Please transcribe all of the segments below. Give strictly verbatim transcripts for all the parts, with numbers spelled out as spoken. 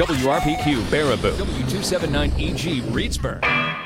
W R P Q Baraboo, W two seventy-nine E G Reedsburg.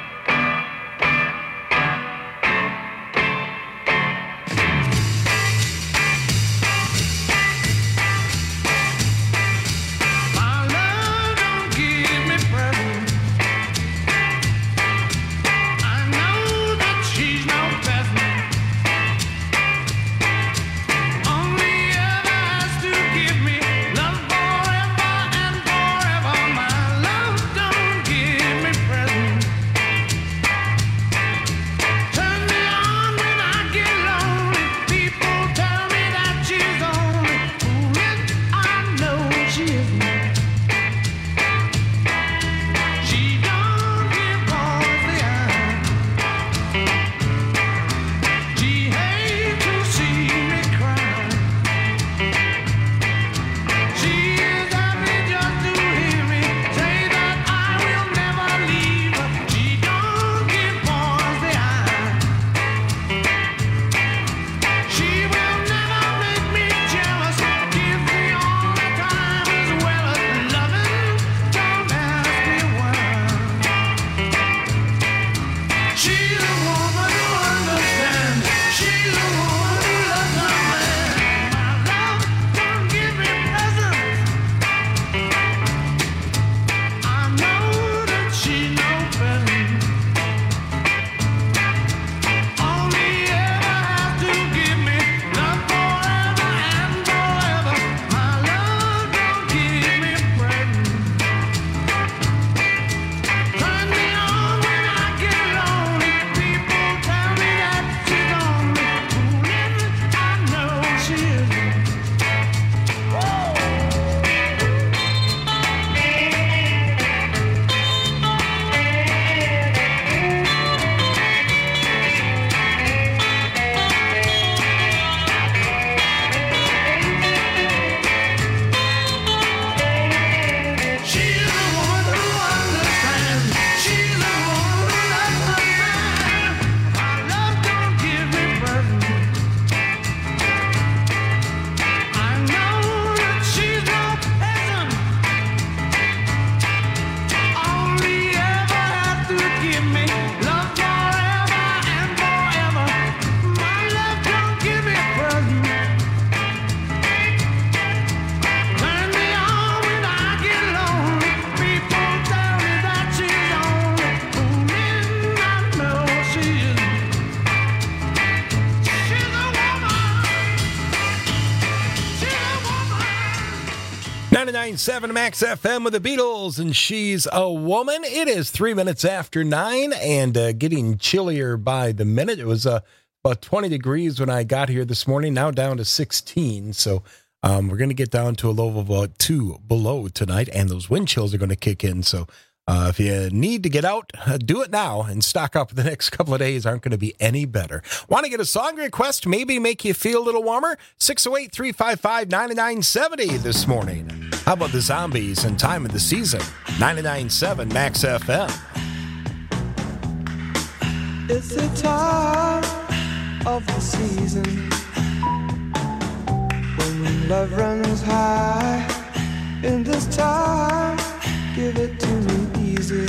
ninety-nine point seven Max F M with the Beatles, and She's a Woman. It is three minutes after nine and uh, getting chillier by the minute. It was uh, about twenty degrees when I got here this morning, now down to sixteen. So um, we're going to get down to a low of about two below tonight, and those wind chills are going to kick in. So uh, if you need to get out, uh, do it now, and stock up. The next couple of days aren't going to be any better. Want to get a song request, maybe make you feel a little warmer? six oh eight, three five five, nine nine seven oh this morning. How about the Zombies and Time of the Season? ninety-nine point seven Max F M. It's the time of the season when love runs high. In this time, give it to me easy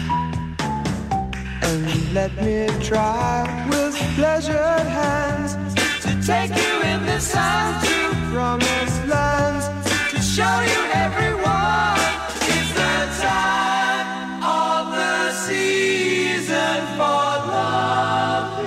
and let me try with pleasured hands to take you in the sun to promised lands, to show you everyone. It's the time of the season for loving.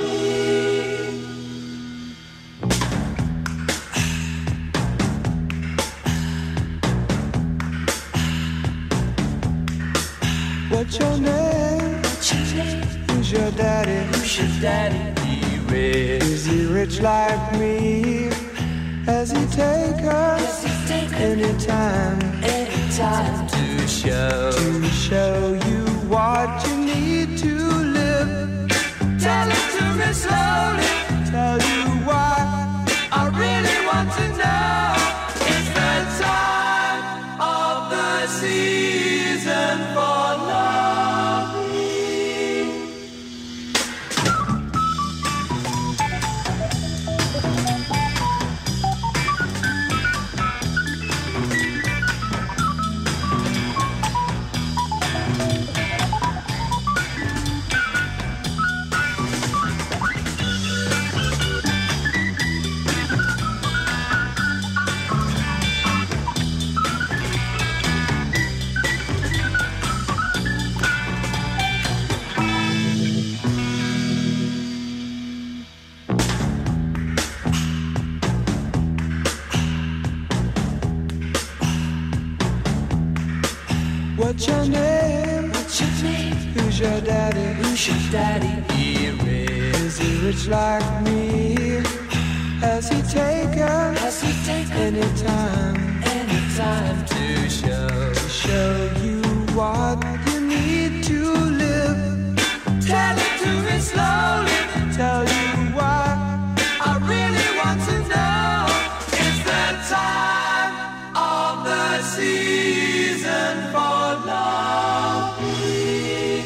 What's your name? What's your name? Who's your daddy? Who's your daddy? He rich. Is he rich like me? Has he take us anytime, anytime to show, to show you what you need to live? Tell it to me slowly, tell you why I really want to know. It's the time of the season for loving. What's your name? What's your name? Who's your daddy? Who's your daddy? He rich. Is he rich like me? Has he taken? Has he taken any time? Any time to show? To show you what you need to live. Tell it to me slowly. Tell you why. I really want to know. It's the time of the season for loving.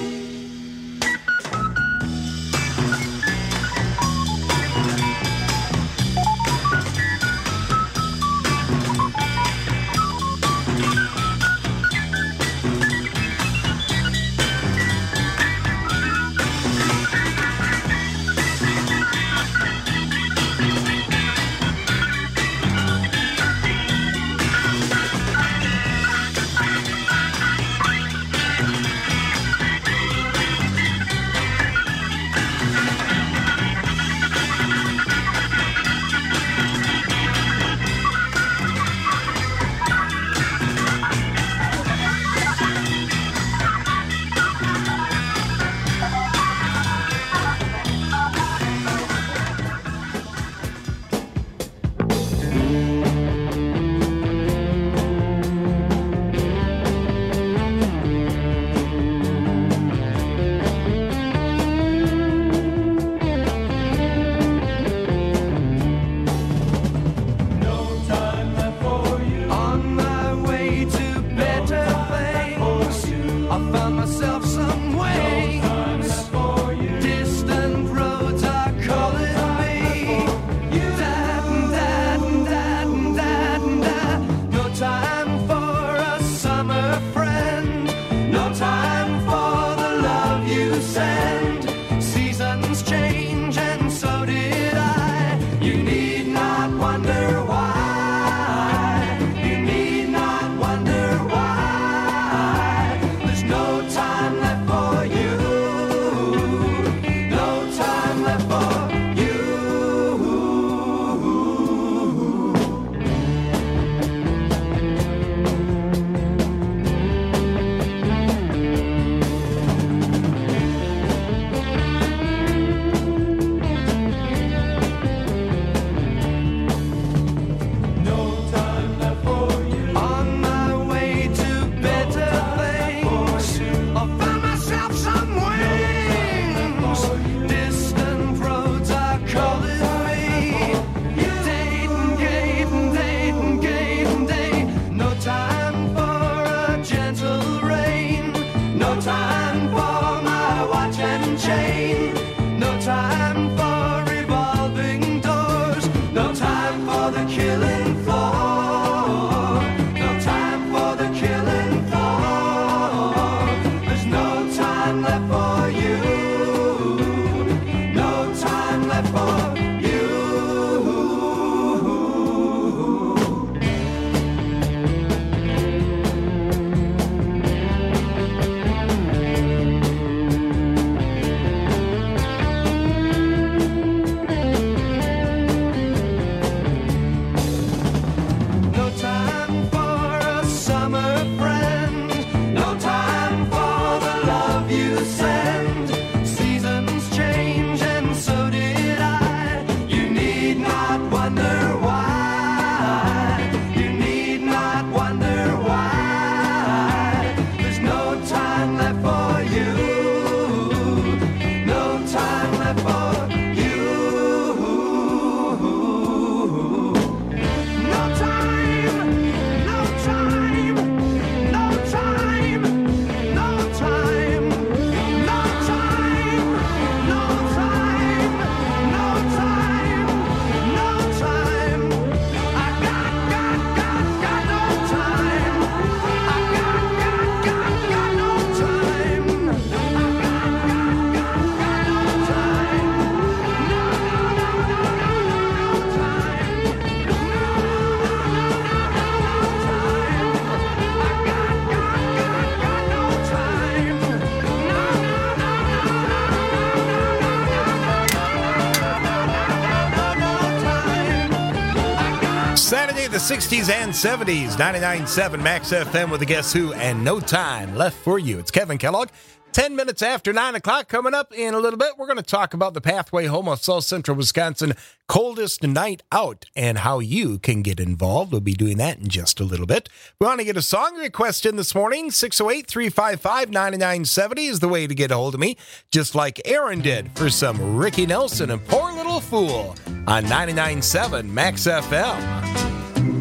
sixties and seventies, ninety-nine point seven Max F M with the Guess Who and No Time Left for You. It's Kevin Kellogg. ten minutes after nine o'clock. Coming up in a little bit, we're going to talk about the Pathway Home of South Central Wisconsin coldest night out and how you can get involved. We'll be doing that in just a little bit. We want to get a song request in this morning. six oh eight, three five five, nine nine seven oh is the way to get a hold of me, just like Aaron did for some Ricky Nelson and Poor Little Fool on ninety-nine point seven Max F M.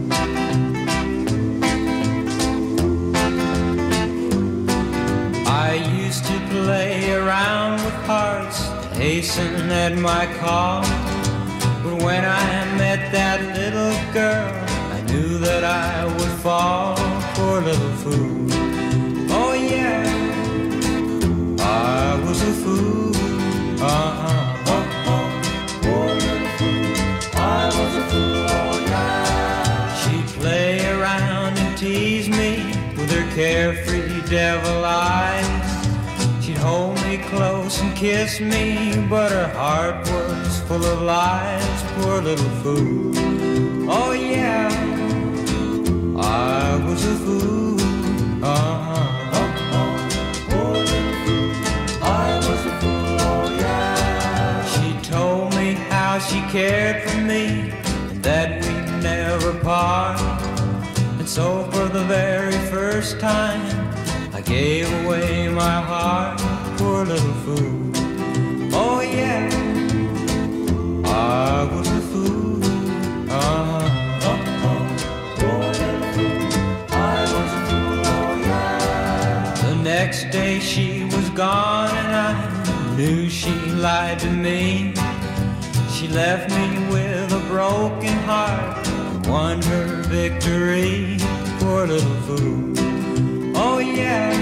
I used to play around with hearts, hasten at my call. But when I met that little girl, I knew that I would fall. Poor little fool. Oh yeah, I was a fool. Uh-huh. Oh, oh. Poor little fool. I was a fool. Oh yeah. She'd play around and tease me with her carefree devil eyes. She'd hold me close and kiss me, but her heart was full of lies. Poor little fool. Oh yeah, I was a fool. Uh-huh. Oh, oh. Poor little fool. I was a fool. Oh yeah. She told me how she cared for me and that we'd never part. And so for the very first time I gave away my heart. Poor little fool. Oh yeah, I was a fool. Uh-huh. Oh, oh. Poor little fool. I was a fool. Oh yeah. The next day she was gone and I knew she lied to me. She left me with a broken heart, won her victory. Poor little fool. Oh yeah,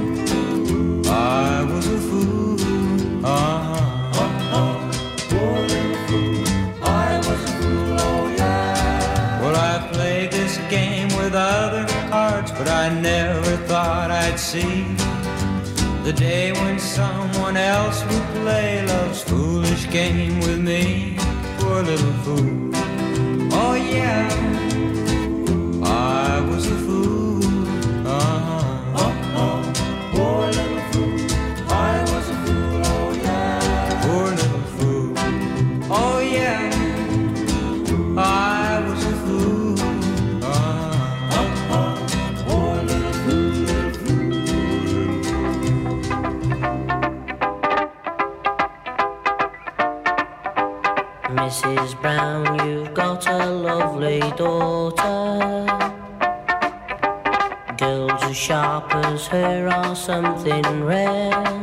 I was a fool. Uh-huh. Oh, oh. Poor little fool. I was a fool. Oh yeah. Well, I played this game with other hearts, but I never thought I'd see the day when someone else would play love's foolish game with me. Poor little fool. Oh yeah, I was a fool. Uh-huh. Oh, oh. Poor little fool. I was a fool. Oh yeah. Poor little fool. Oh yeah, I was a fool. Uh-huh. Oh, oh. Poor little fool, little fool. Missus Brown, you've got a lovely daughter. Girls as sharp as her are something rare.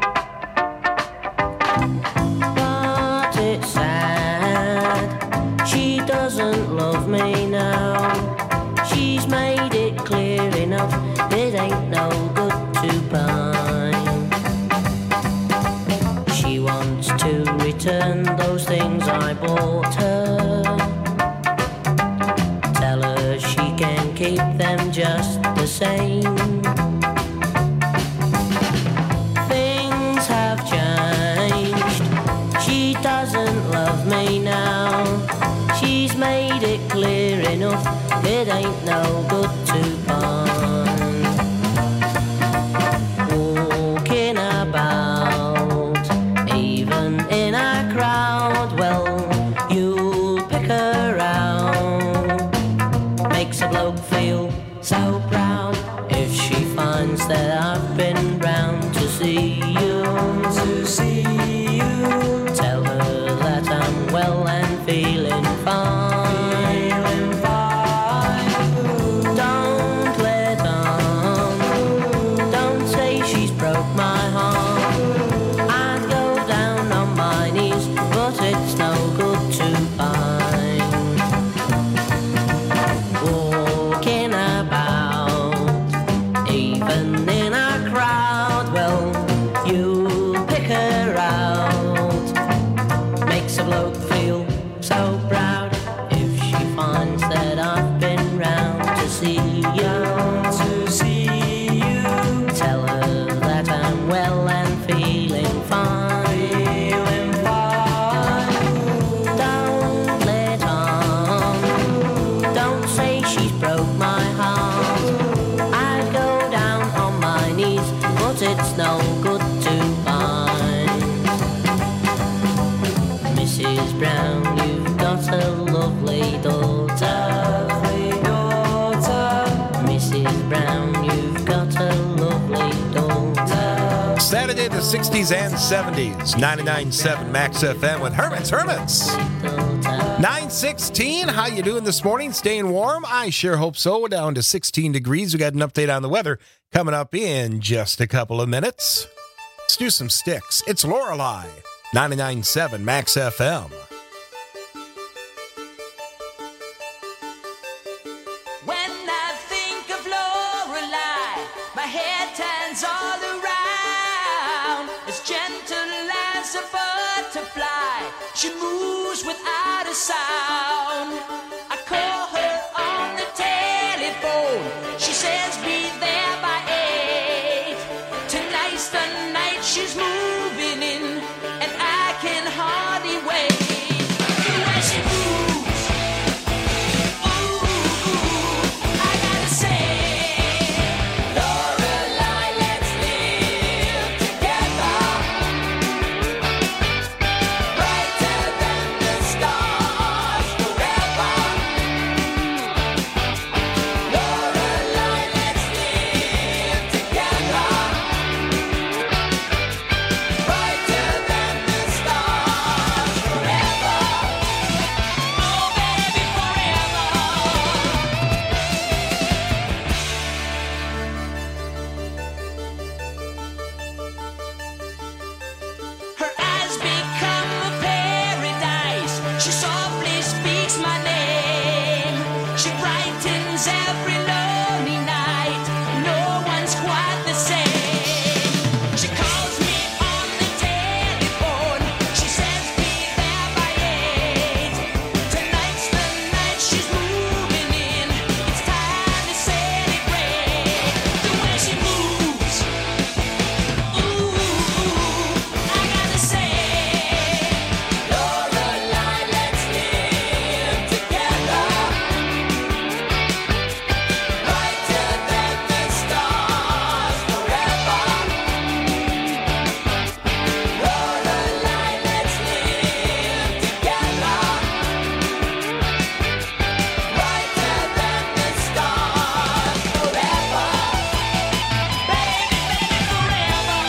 But it's sad, she doesn't love me now. She's made it clear enough, it ain't no good to pine. She wants to return those things I bought her. Tell her she can keep them just the same. Things have changed, she doesn't love me now. She's made it clear enough, it ain't no good to pine. Walking about, even in a crowd, well, you'll pick her out. Makes a bloke feel so proud if she finds that I've been round to see you. To see you. Tell her that I'm well and feeling fine. Feeling fine. Don't let on. Don't say she's broke my heart. I'd go down on my knees, but it's no good to pine. Walking about, even in a crowd, well, you pick her out. Makes a bloke feel my heart. I'd go down on my knees, but it's no good to find. Missus Brown, you've got a lovely daughter. Lovely daughter. Missus Brown, you've got a lovely daughter. Saturday, the sixties and seventies, ninety-nine point seven Max F M with Hermits Hermits. nine sixteen, how you doing this morning? Staying warm? I sure hope so. We're down to sixteen degrees. We got an update on the weather coming up in just a couple of minutes. Let's do some Sticks. It's Lorelei, ninety-nine point seven Max F M. When I think of Lorelei, my head turns all around. As gentle as a butterfly, she moves without a sound. I call her on the telephone. She says be there by eight. Tonight's the night she's moving in, and I can hardly wait. The way she moves, ooh, ooh, I gotta say, Lorelei, let's live together, brighter than the stars forever. Lorelei, let's live together, brighter than the stars forever. Oh, baby, forever. Her eyes become a paradise. She softly speaks my name. She brightens every lonely night. No one's quite the same. She calls me on the telephone. She says be there by eight. Tonight's the night she's moving in. It's time to celebrate. The way she moves, ooh, I gotta say, Lorelei, let's live together, brighter than the stars forever. Lorelei, let's live together, brighter than the stars forever. Baby, baby, forever.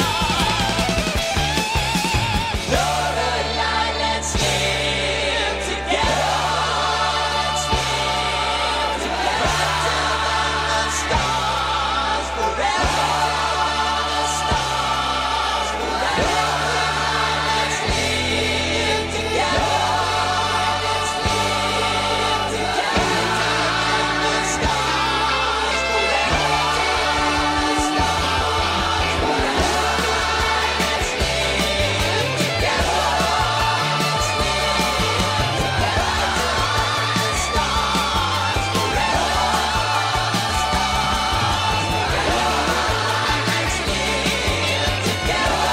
Lorelei, let's live together. Let's live together. The stars forever. The stars forever. Let's live together. Let's live together. The stars forever. The stars forever. Let's live together. Let's live together. The stars forever. Let's live together.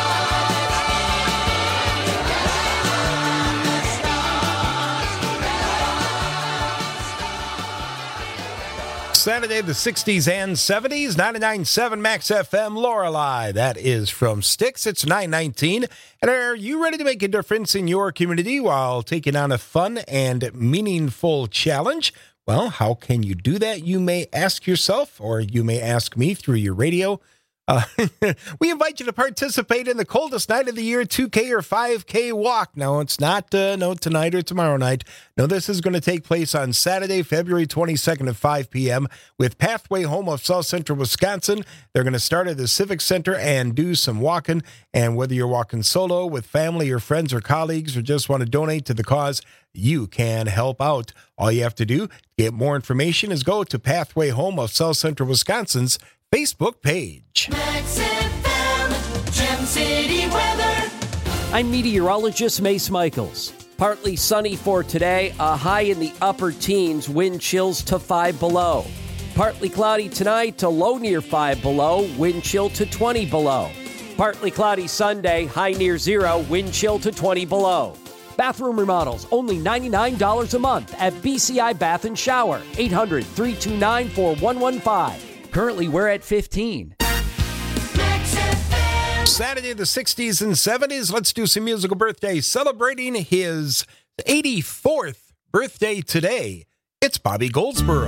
Saturday, the sixties and seventies, ninety-nine point seven Max F M, Lorelei. That is from Sticks. It's nine nineteen. And are you ready to make a difference in your community while taking on a fun and meaningful challenge? Well, how can you do that? You may ask yourself, or you may ask me through your radio. Uh, we invite you to participate in the coldest night of the year, two K or five K walk. Now, it's not uh, no tonight or tomorrow night. No, this is going to take place on Saturday, February twenty-second at five p.m. with Pathway Home of South Central Wisconsin. They're going to start at the Civic Center and do some walking. And whether you're walking solo, with family or friends or colleagues, or just want to donate to the cause, you can help out. All you have to do to get more information is go to Pathway Home of South Central Wisconsin's Facebook page. Max F M, Gem City weather. I'm meteorologist Mace Michaels. Partly sunny for today, a high in the upper teens, wind chills to five below. Partly cloudy tonight, a low near five below, wind chill to twenty below. Partly cloudy Sunday, high near zero, wind chill to twenty below. Bathroom remodels, only ninety-nine dollars a month at B C I Bath and Shower. eight hundred, three two nine, four one one five. Currently, we're at fifteen. Saturday, the sixties and seventies. Let's do some musical birthdays. Celebrating his eighty-fourth birthday today, it's Bobby Goldsboro.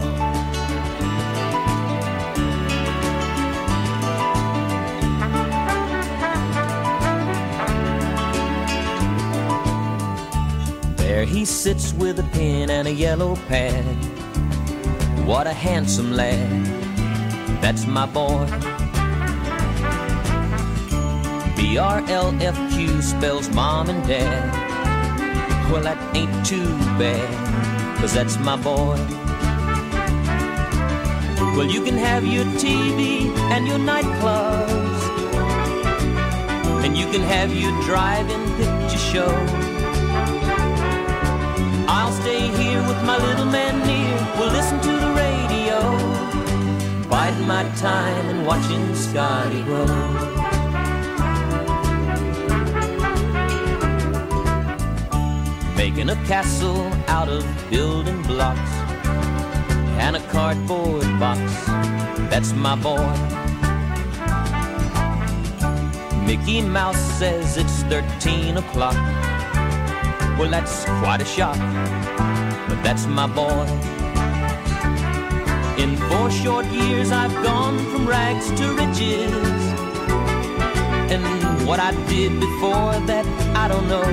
There he sits with a pen and a yellow pad. What a handsome lad, that's my boy. B R L F Q spells mom and dad. Well, that ain't too bad, 'cause that's my boy. Well, you can have your T V and your nightclubs, and you can have your drive-in picture show. I'll stay here with my little man near. We'll listen to the radio, biding my time and watching Scotty grow. Making a castle out of building blocks and a cardboard box, that's my boy. Mickey Mouse says it's thirteen o'clock. Well, that's quite a shock, but that's my boy. In four short years I've gone from rags to riches, and what I did before that I don't know.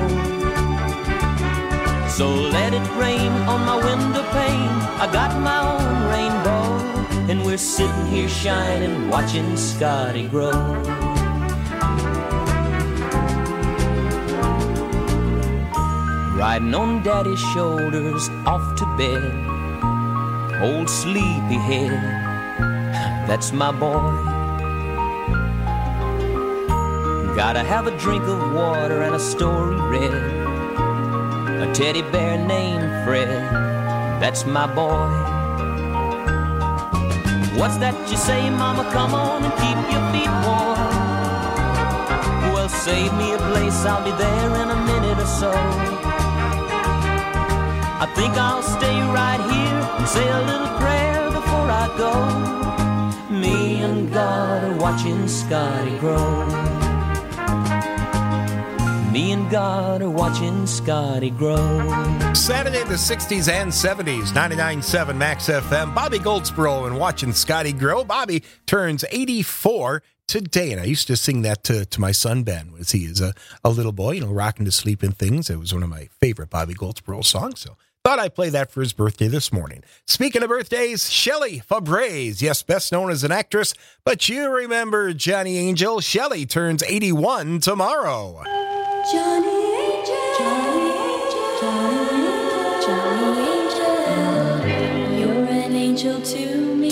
So let it rain on my window pane, I got my own rainbow, and we're sitting here shining, watching Scotty grow. Riding on Daddy's shoulders, off to bed, old sleepyhead, that's my boy. Gotta have a drink of water and a story read, a teddy bear named Fred, that's my boy. What's that you say, Mama? Come on and keep your feet warm. Well, save me a place, I'll be there in a minute or so. I think I'll stay right here and say a little prayer before I go. Me and God are watching Scotty grow. Me and God are watching Scotty grow. Saturday, the sixties and seventies, ninety-nine point seven Max F M. Bobby Goldsboro and watching Scotty grow. Bobby turns eighty-four today, and I used to sing that to, to my son Ben as he is a, a little boy, you know, rocking to sleep and things. It was one of my favorite Bobby Goldsboro songs, so thought I'd play that for his birthday this morning. Speaking of birthdays, Shelley Fabrez, yes, best known as an actress, but you remember Johnny Angel. Shelley turns eighty-one tomorrow. Johnny Angel, Johnny Angel, Johnny Angel, Johnny Angel, you're an angel to me.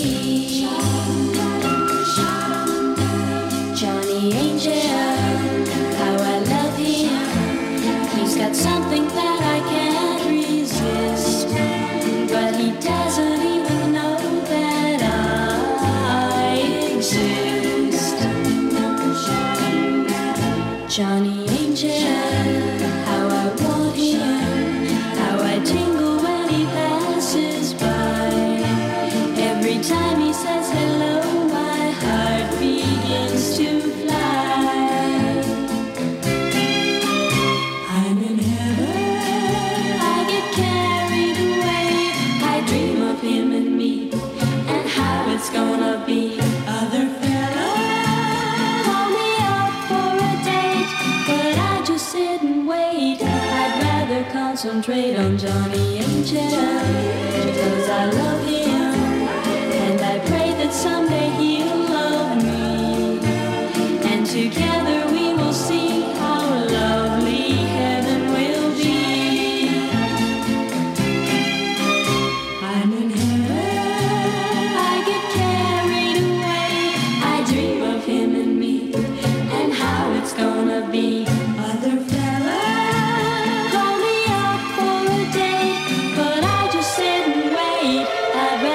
Johnny Angel, how I love him. He's got something that I can't resist, but he doesn't even know that I exist. Johnny how I want him, how I tingle when he passes by. Every time he says hello, my heart begins to fly. I'm in heaven, I get carried away. I dream of him and me, and how it's gonna be. Other fellas call me up for a date, but I just sit and wait. I'd rather concentrate on Johnny Angel, because I love him, and I pray that someday he'll love me, and together we will see how lovely heaven will be. I'm in heaven, I get carried away. I dream of him and me, and how it's gonna be. Other fellas call me up for a date, but I just sit and wait. I'd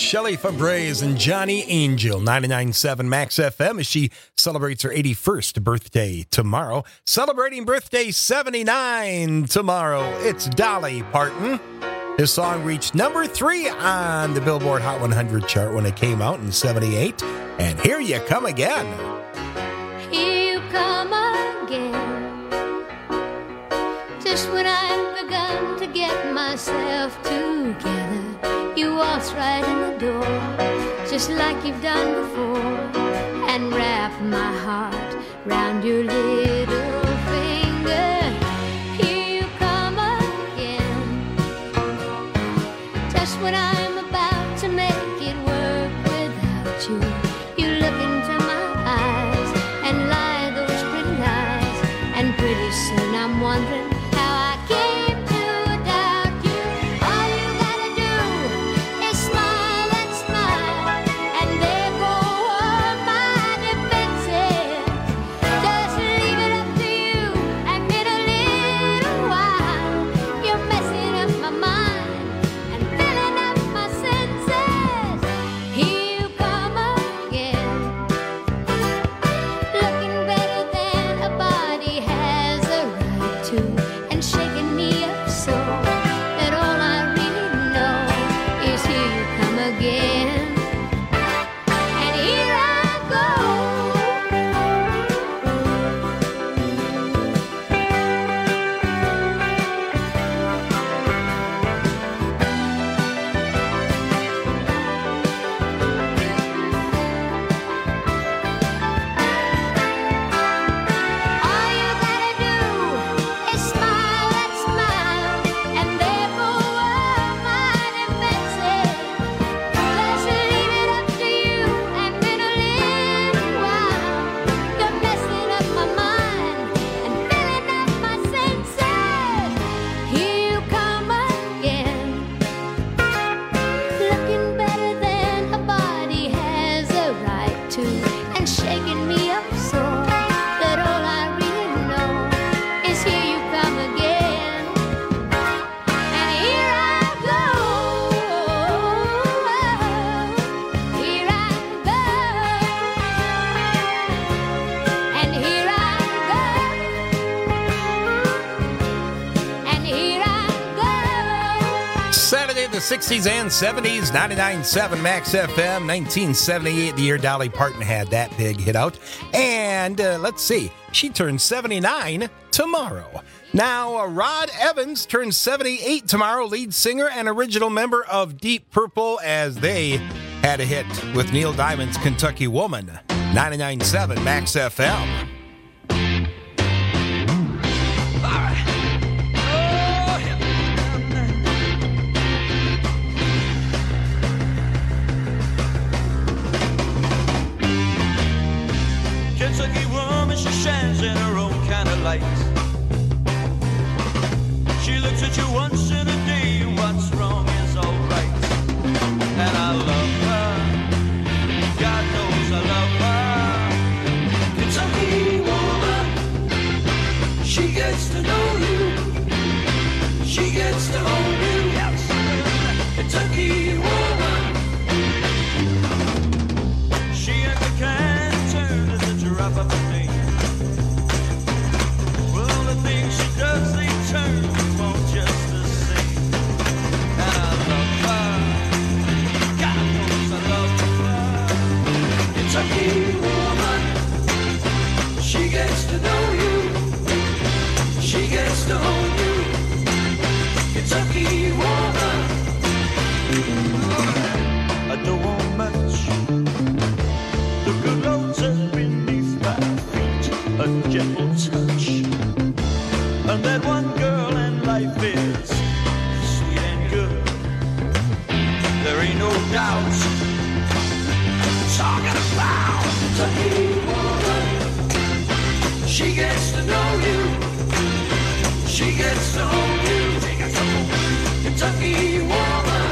Shelley Fabrez and Johnny Angel, ninety-nine point seven Max F M, as she celebrates her eighty-first birthday tomorrow. Celebrating birthday seventy-nine tomorrow, it's Dolly Parton. This song reached number three on the Billboard Hot one hundred chart when it came out in seventy-eight. And Here You Come Again. Here you come again, just when I've begun to get myself together. You waltz right in the door, just like you've done before, and wrap my heart round your little finger. Here you come again, just when I'm about to make it work without you. You look into my eyes and lie those pretty lies, and pretty soon I'm wondering how I came to doubt you. All you gotta do is smile and smile, and there go all my defenses. Just leave it up to you, and in a little while you're messing up my mind and filling up my senses. Here you come again, looking better than a body has a right to, and shaking me up so that all I really know is here you come again. And here I go. All you gotta do is smile and smile, and there go all my defenses. Just leave it up to you, and in a little while you're messing up my mind and filling up my senses. Here you come again, looking better than a body has a right to, and shaking me up so that all I really know is here you come again. And here I go, here I go, and here I go, and here I go. Saturday, the sixties and seventies, ninety-nine point seven Max F M, nineteen seventy-eight, the year Dolly Parton had that big hit out. And uh, let's see, she turns seventy-nine tomorrow. Now, uh, Rod Evans turns seventy-eight tomorrow, lead singer and original member of Deep Purple, as they had a hit with Neil Diamond's Kentucky Woman, ninety-nine point seven Max F M. Kentucky woman, she shines in her own kind of light. She looks at you once in a day, what's wrong is alright. And I love her, God knows I love her. Kentucky woman, she gets to know you, she gets to own you. Yes, Kentucky woman, she ain't the kind turn to the drop of a thing. Well, the things she does, they turn you on just the same. And I love her, God knows I love her. Kentucky woman, she gets to know you, she gets to own you. Kentucky woman, I don't want much. The good Lord says beneath my feet, a gentle touch. And that one girl in life is sweet and good. There ain't no doubt. Talking about Kentucky woman, she gets to know you, she gets to own you. Kentucky woman.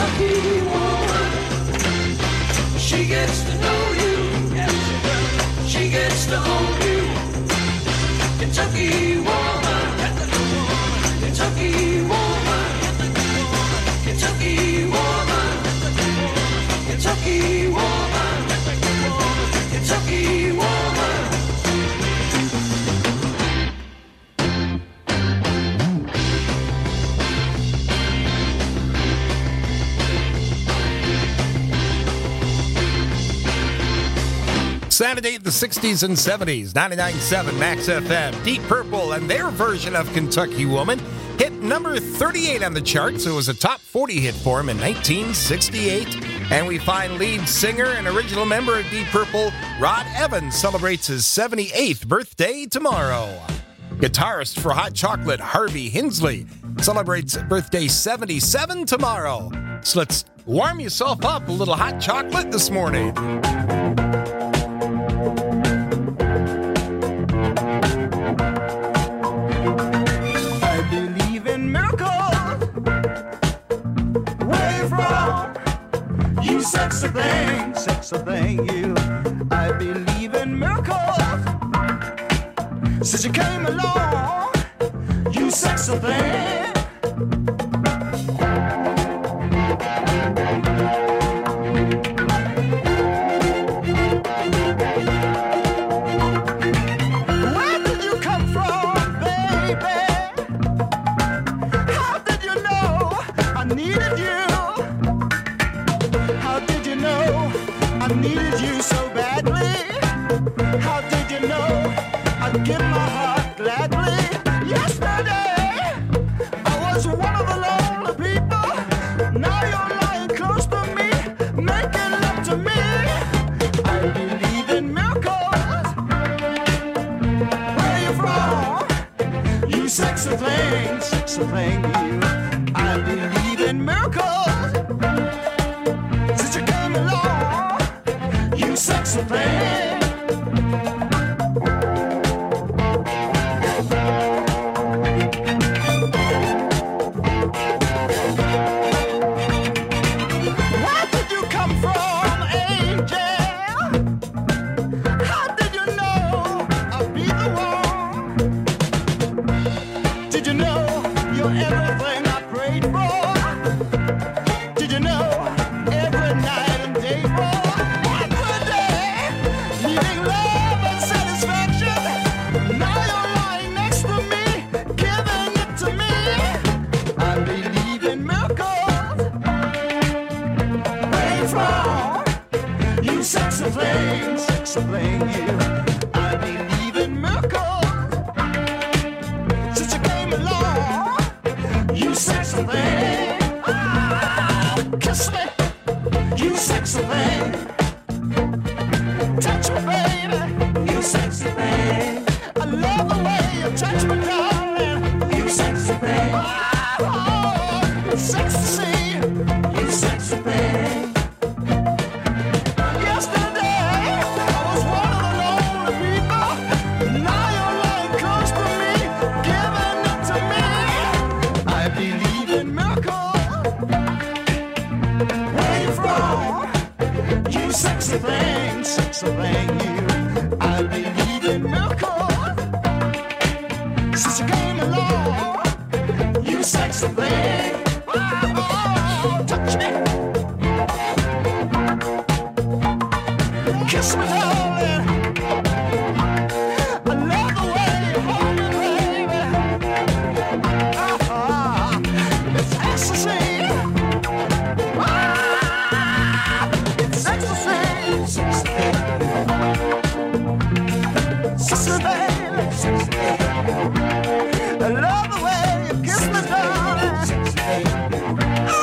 Kentucky woman. She gets to know you. She gets to own you. Kentucky woman. Kentucky woman. Kentucky woman. Kentucky woman. Kentucky woman. Saturday, the sixties and seventies, ninety-nine point seven Max F M. Deep Purple and their version of Kentucky Woman hit number thirty-eight on the charts. It was a top forty hit for him in nineteen sixty-eight. And we find lead singer and original member of Deep Purple, Rod Evans, celebrates his seventy-eighth birthday tomorrow. Guitarist for Hot Chocolate, Harvey Hensley, celebrates birthday seventy-seven tomorrow. So let's warm yourself up a little hot chocolate this morning. Sexy thing, sexy thing, you. I believe in miracles. Since you came along, you sexy thing. Where did you come from, baby? How did you know I needed you? I needed you so badly. How did you know I'd give my heart gladly? Yesterday, I was one of the lonely people. Now you're lying close to me, making love to me. I believe in miracles. Where you from? You sexy thing, sexy thing, you. I believe in miracles. Since you came along, you sexy thing. Where did you come from, angel? How did you know I'd be the one? Did you know you're everything I prayed for? Did you know every night and day for? Sexy flame, sexy flame, you. I believe in miracles. Since you came along, you sexy flame. Ah, kiss me, you sexy flame. Touch me, baby, you sexy flame. I love the way you touch me, darling, you sexy flame. Oh, oh, sexy, you sexy flame. Sexy thing, sexy thing, you. I believe in miracles. Since you came along, you sexy thing. Oh, oh, touch me, kiss me, darling. I love the way you hold me, baby. Oh, oh, it's ecstasy. Oh, it's ecstasy. Sister baby, I love the way you kiss me, darling. Oh,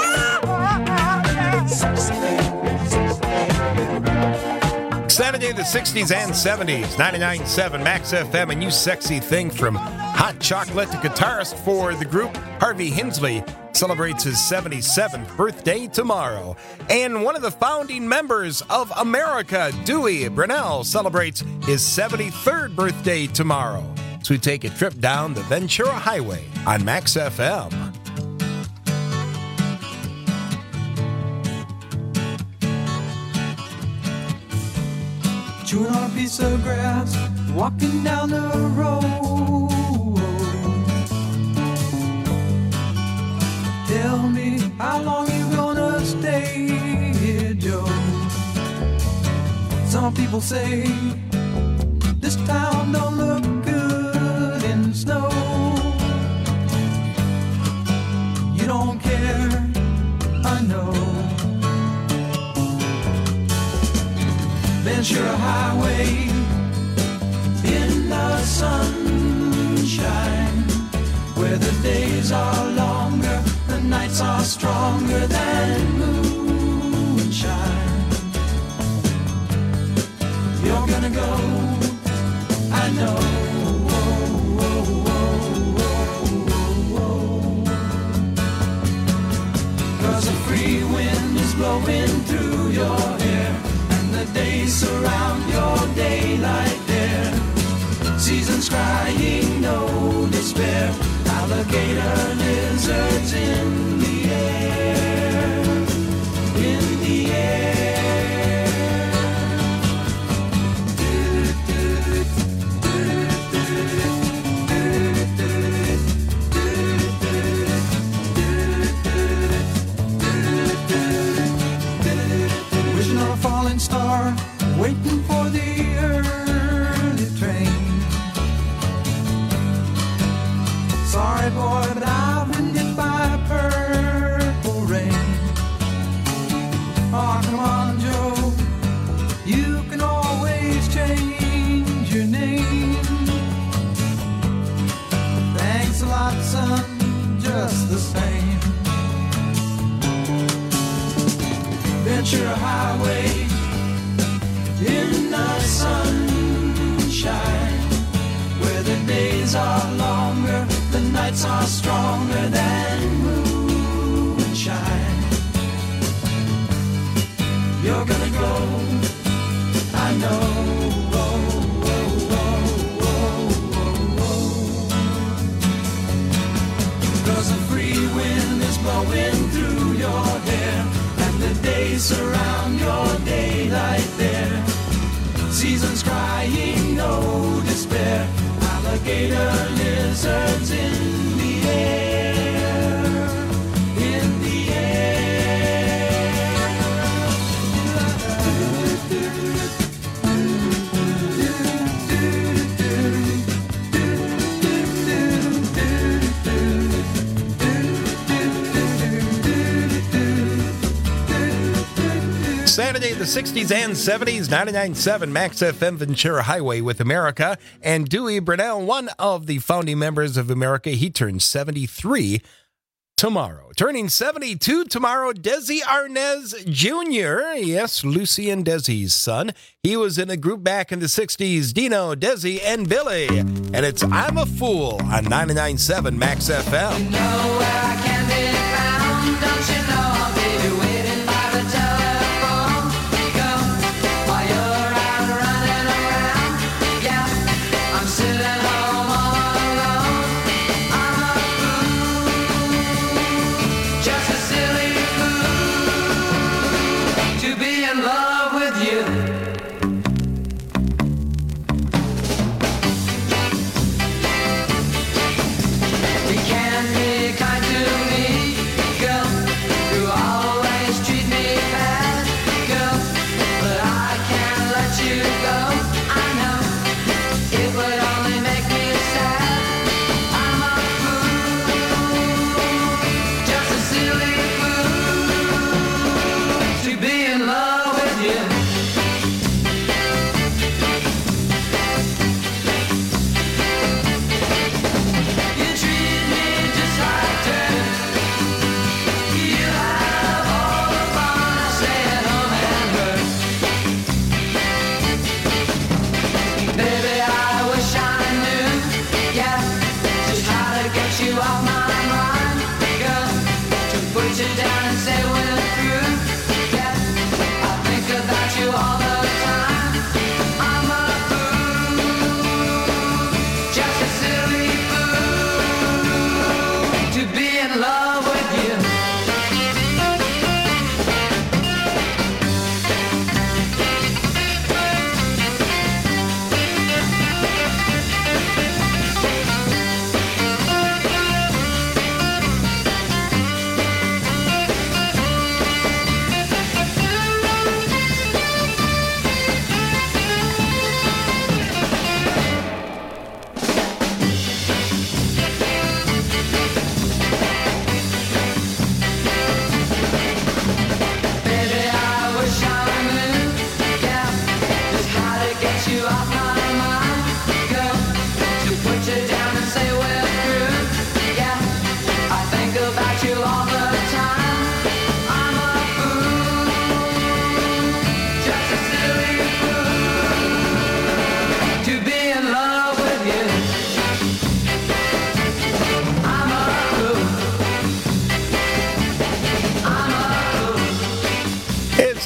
yeah. Saturday, the sixties and seventies, ninety-nine point seven Max F M, and You Sexy Thing from Hot Chocolate. The guitarist for the group, Harvey Hensley, celebrates his seventy-seventh birthday tomorrow. And one of the founding members of America, Dewey Brunel, celebrates his seventy-third birthday tomorrow. So we take a trip down the Ventura Highway on Max F M. chewing on a piece of grass, walking down the road. Tell me, how long you gonna stay here, Joe? Some people say this town don't look good in snow. You don't care, I know. Ventura Highway in the sunshine, where the days are longer, the nights are stronger than moonshine. You're gonna go, I know. Cause a free wind is blowing through your hair, and the days surround your daylight there. Seasons crying, no despair. Alligator lizards in the air, in the air. Wishing on a falling star, waiting for the early train. Sorry boy, but I've been hit by purple rain. Oh, come on, Joe, you can always change your name. Thanks a lot, son, just the same. Ventura Highway in the sunshine, where the days are longer, the nights are stronger than moonshine. You're gonna go, I know. Oh, oh, oh, oh, oh, oh. Cause a free wind is blowing through your hair, and the days surround your daylight there. Seasons crying, no despair. Alligator lizards in the air, in the Saturday, the sixties and seventies, ninety-nine point seven Max F M Ventura Highway with America. And Dewey Brunel, one of the founding members of America, he turns seventy-three tomorrow. Turning seventy-two tomorrow, Desi Arnaz Junior Yes, Lucy and Desi's son. He was in a group back in the sixties, Dino, Desi, and Billy. And it's I'm a Fool on ninety-nine point seven Max F M. You know where I can be found, don't you know I'll be waiting by the telephone. Come while you're out running around. Yeah, I'm sitting home all alone. I'm a fool, just a silly fool, to be in love with you. You can be kind to me.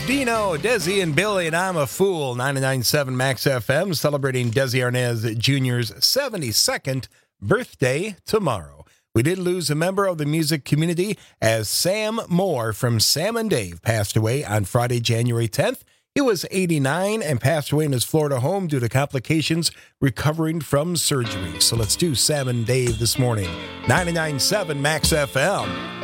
Dino, Desi, and Billy, and I'm a Fool. ninety-nine point seven Max F M, celebrating Desi Arnaz Junior's seventy-second birthday tomorrow. We did lose a member of the music community as Sam Moore from Sam and Dave passed away on Friday, January tenth. He was eighty-nine and passed away in his Florida home due to complications recovering from surgery. So let's do Sam and Dave this morning. ninety-nine point seven Max F M.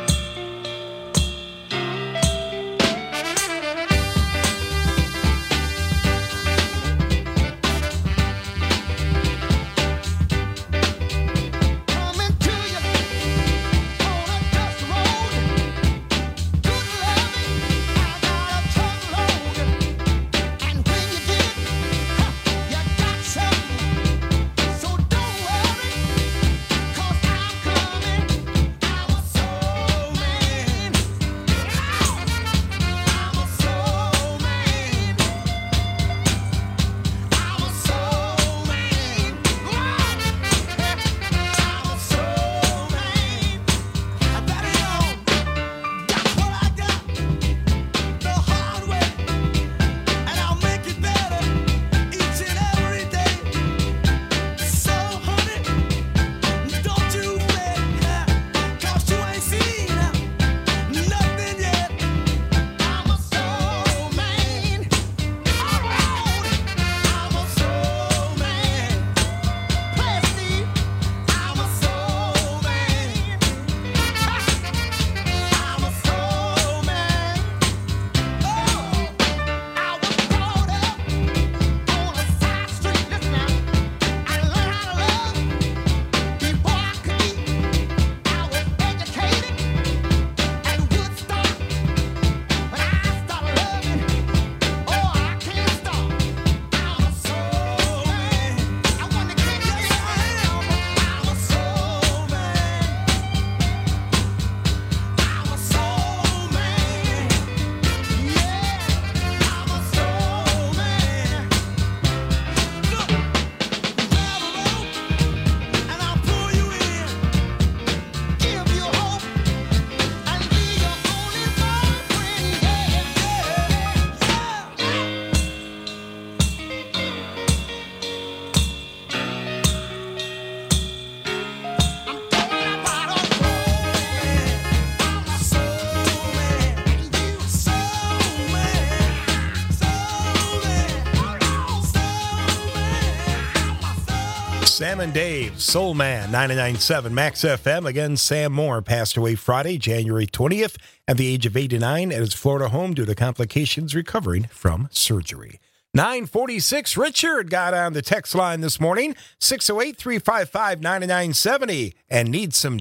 Sam and Dave, Soul Man, ninety-nine point seven Max F M. Again, Sam Moore passed away Friday, January twentieth, at the age of eighty-nine at his Florida home due to complications recovering from surgery. nine forty-six, Richard got on the text line this morning, six oh eight, three five five, nine nine seven oh, and needs some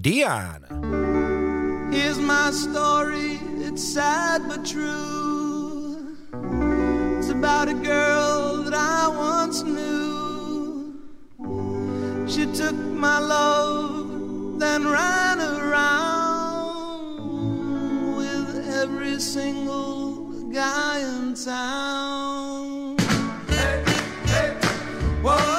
Dion. Here's my story, it's sad but true. It's about a girl that I once knew. She took my love, then ran around with every single guy in town. Hey, hey, whoa.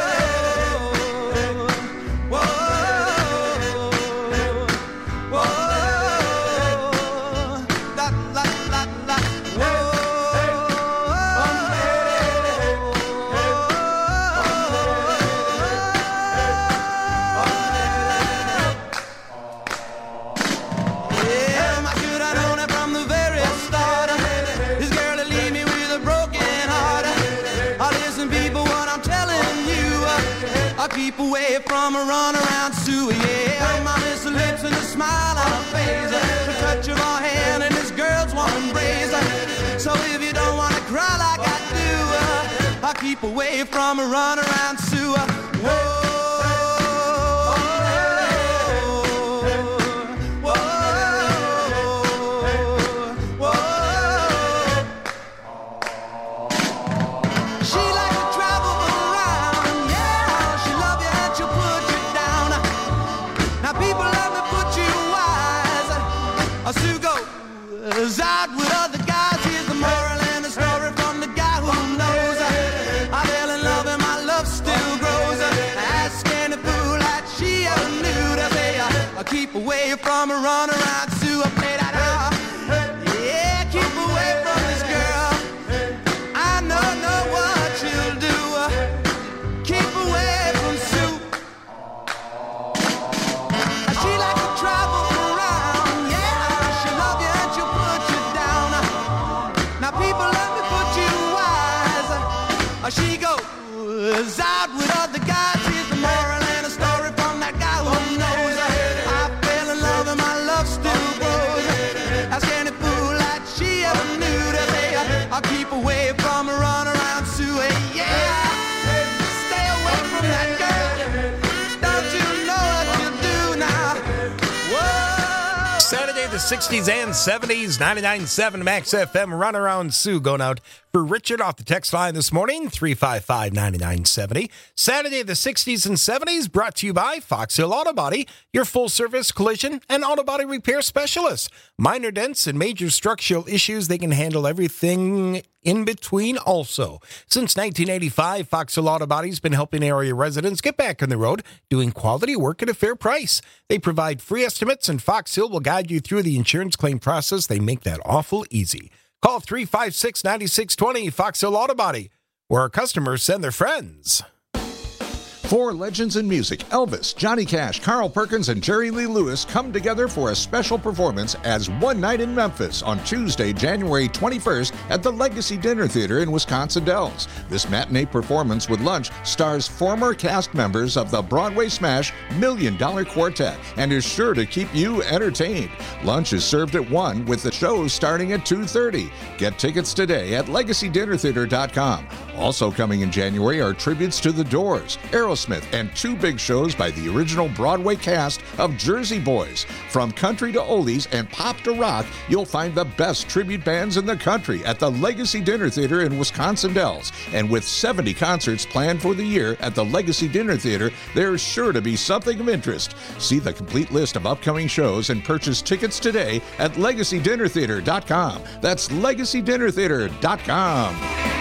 Keep away from a runaround Sue, yeah. My miss her lips and a smile on her face, the touch of her hand and this girl's warm embrace. So if you don't want to cry like I do, I'll keep away from a runaround Sue. Whoa. Out with other guys, here's the moral and the story from the guy who knows. I fell in love and my love still grows. Ask any fool that she ever knew to say, I'll keep away from a runaround Sue. I play that out. Yeah, keep away from this girl. She goes out with other guys. Here's the moral and a story from that guy who knows. I fell in love and my love still grows. Ask any fool that she ever knew to say, I'll keep away from a run around Sue. Yeah, stay away from that girl. Don't you know what you do now? Whoa. Saturday, the sixties and seventies, ninety-nine point seven Max F M, Run Around Sue going out for Richard off the text line this morning, three five five, nine nine seven zero. Saturday, the sixties and seventies, brought to you by Fox Hill Auto Body, your full-service collision and auto body repair specialist. Minor dents and major structural issues, they can handle everything in between also. Since nineteen eighty-five, Fox Hill Auto Body's been helping area residents get back on the road, doing quality work at a fair price. They provide free estimates, and Fox Hill will guide you through the insurance claim process. They make that awful easy. Call three five six, nine six two zero, Fox Hill Auto Body, where our customers send their friends. Four legends in music, Elvis, Johnny Cash, Carl Perkins, and Jerry Lee Lewis come together for a special performance as One Night in Memphis on Tuesday, January twenty-first at the Legacy Dinner Theater in Wisconsin Dells. This matinee performance with lunch stars former cast members of the Broadway smash Million Dollar Quartet and is sure to keep you entertained. Lunch is served at one with the show starting at two thirty. Get tickets today at legacy dinner theater dot com. Also coming in January are tributes to The Doors, Aerosmith, and two big shows by the original Broadway cast of Jersey Boys. From country to oldies and pop to rock, you'll find the best tribute bands in the country at the Legacy Dinner Theater in Wisconsin Dells. And with seventy concerts planned for the year at the Legacy Dinner Theater, there's sure to be something of interest. See the complete list of upcoming shows and purchase tickets today at legacy dinner theater dot com. That's legacy dinner theater dot com.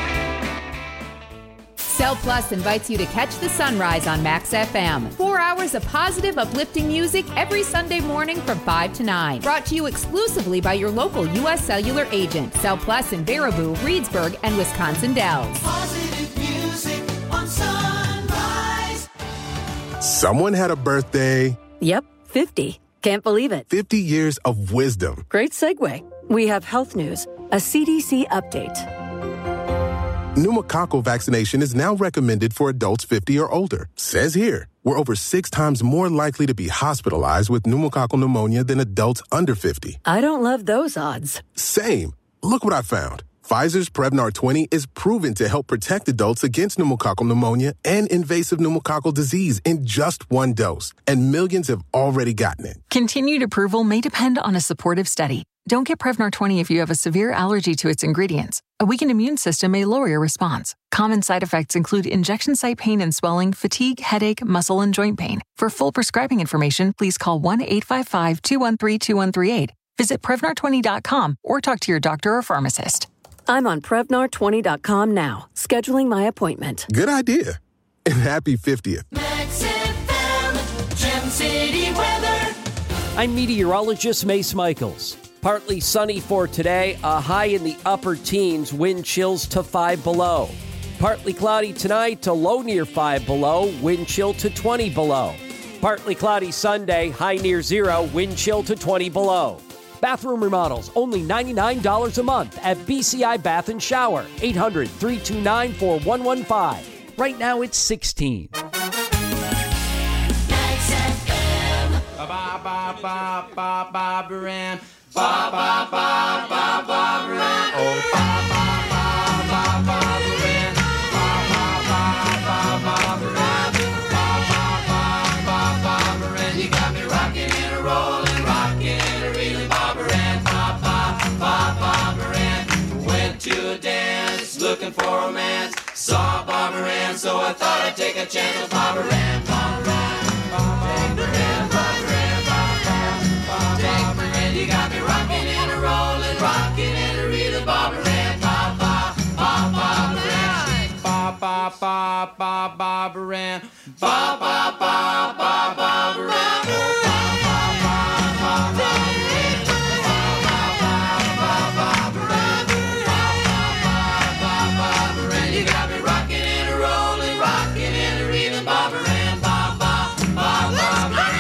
Cell Plus invites you to catch the sunrise on Max F M. Four hours of positive, uplifting music every Sunday morning from five to nine. Brought to you exclusively by your local U S Cellular agent. Cell Plus in Baraboo, Reedsburg, and Wisconsin Dells. Positive music on Sunrise. Someone had a birthday. Yep, fifty. Can't believe it. fifty years of wisdom. Great segue. We have health news, a C D C update. Pneumococcal vaccination is now recommended for adults fifty or older. Says here, we're over six times more likely to be hospitalized with pneumococcal pneumonia than adults under fifty. I don't love those odds. Same. Look what I found. Pfizer's Prevnar twenty is proven to help protect adults against pneumococcal pneumonia and invasive pneumococcal disease in just one dose. And millions have already gotten it. Continued approval may depend on a supportive study. Don't get Prevnar twenty if you have a severe allergy to its ingredients. A weakened immune system may lower your response. Common side effects include injection site pain and swelling, fatigue, headache, muscle, and joint pain. For full prescribing information, please call one eight five five, two one three, two one three eight. Visit Prevnar twenty dot com or talk to your doctor or pharmacist. I'm on Prevnar twenty dot com now, scheduling my appointment. Good idea. And happy fiftieth. Max F M, Gem City weather. I'm meteorologist Mace Michaels. Partly sunny for today, a high in the upper teens, wind chills to five below. Partly cloudy tonight, a low near five below, wind chill to twenty below. Partly cloudy Sunday, high near zero, wind chill to twenty below. Bathroom remodels, only ninety-nine dollars a month at B C I Bath and Shower, eight hundred, three two nine, four one one five. Right now it's sixteen. Max F M. Ba ba ba ba ba ba Baran. Ba ba ba ba ba Baran. Oh ba ba ba ba ba Baran. Ba ba ba ba ba Baran. Ba ba ba ba ba Baran. You got me rocking and a rolling, rocking and a reeling, Ba Baran. Ba ba ba ba Baran. Went to a dance, looking for romance. Saw Ba Baran, so I thought I'd take a chance with Ba Baran. Ba Baran. Ba Baran. Ba Baran. Ba Baran. You got me rocking and a rolling, rocking and a reeling, Ba Baran. Ba ba ba ba Baran. Ba ba ba ba ba Baran. Ba ba ba ba ba Baran. Ba ba ba ba ba Baran. Ba ba ba ba Baran. Ba ba ba ba Baran. You got me rocking and a rolling, rocking and a reeling, Ba Baran. Ba ba ba ba Baran.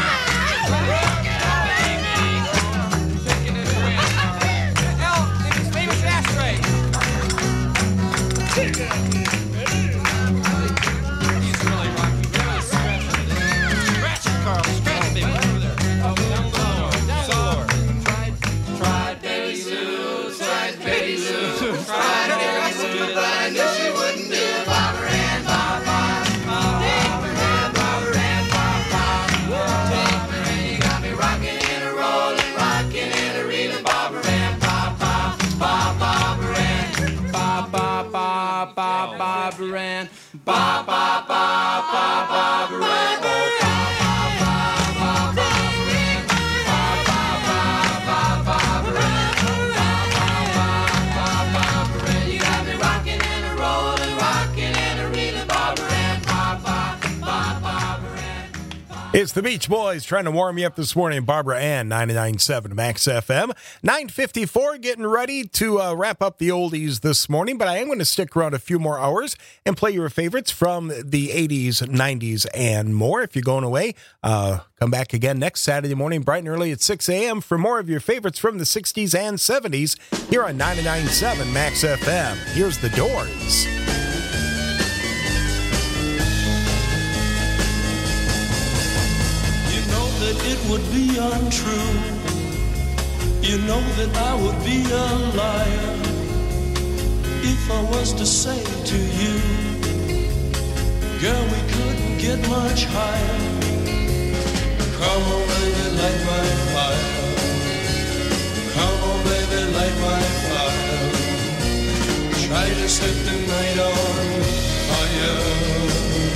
Tried to get her to do, but I knew she wouldn't do. Barbara Ann, Barbara, take my hand, Barbara Ann, Barbara, take my hand. You got me rocking and a rolling, rocking and a reeling. Barbara Ann, Barbara, Barbara Ann, Barbara, Barbara, Barbara Ann, Barbara, Barbara, Barbara Ann. It's the Beach Boys trying to warm you up this morning. Barbara Ann, ninety-nine point seven Max F M. nine fifty-four, getting ready to uh, wrap up the oldies this morning, but I am going to stick around a few more hours and play your favorites from the eighties, nineties, and more. If you're going away, uh, come back again next Saturday morning, bright and early at six a.m. for more of your favorites from the sixties and seventies here on ninety-nine point seven Max F M. Here's The Doors. That it would be untrue. You know that I would be a liar if I was to say to you, girl, we couldn't get much higher. Come on, baby, light my fire. Come on, baby, light my fire. Try to set the night on fire.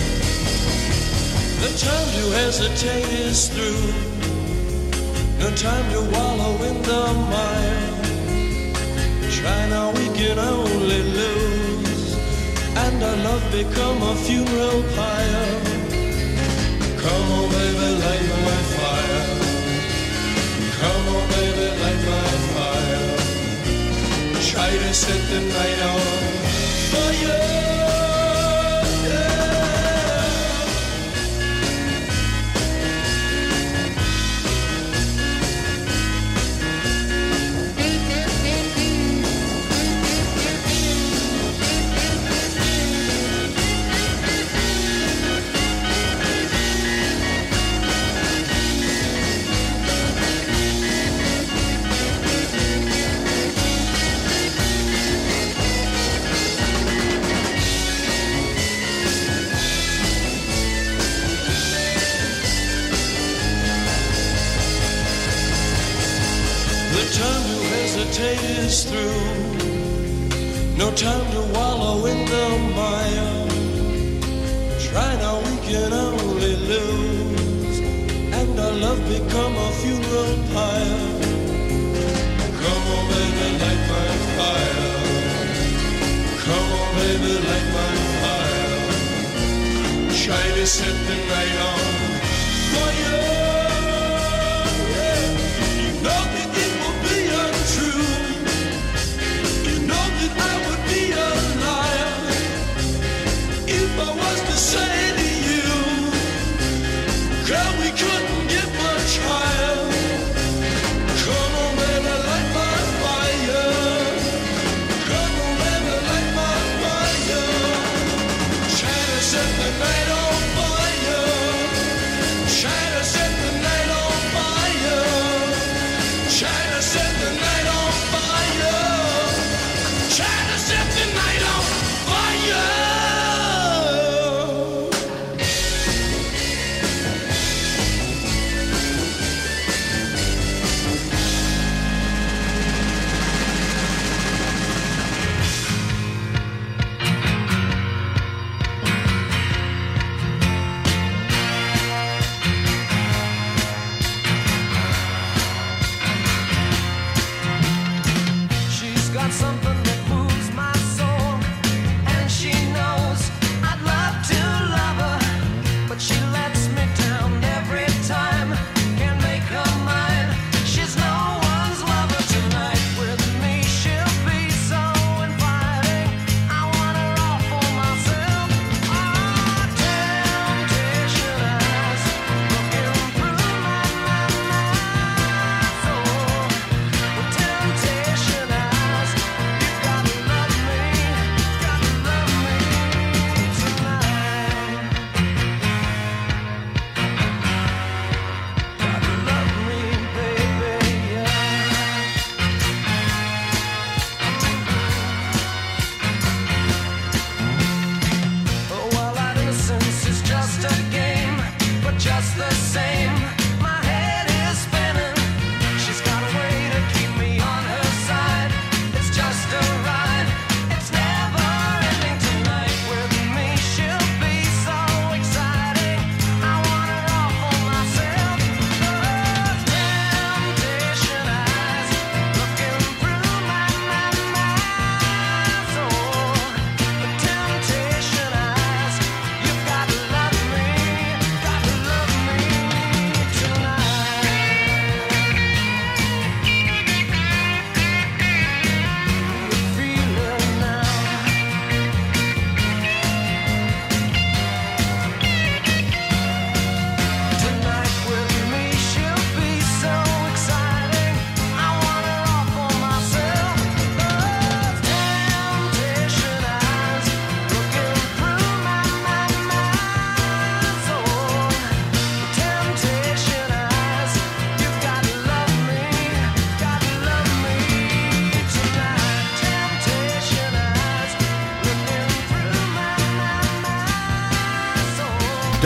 The time to hesitate is through. No time to wallow in the mire. Try now, we can only lose, and our love become a funeral pyre. Come on, baby, light my fire. Come on, baby, light my fire. Try to set the night on fire. Is through. No time to wallow in the mire. Try now, we can only lose, and our love become a funeral pyre. Come on, baby, light my fire. Come on, baby, light my fire. Try to set the night on fire. I was to say to you, girl, we couldn't get much higher. Come on, baby, light my fire. Come on, baby, light my fire. Try to set the night on fire. Try to set the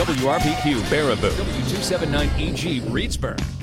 W R B Q Baraboo. W two seventy-nine E G Reedsburg.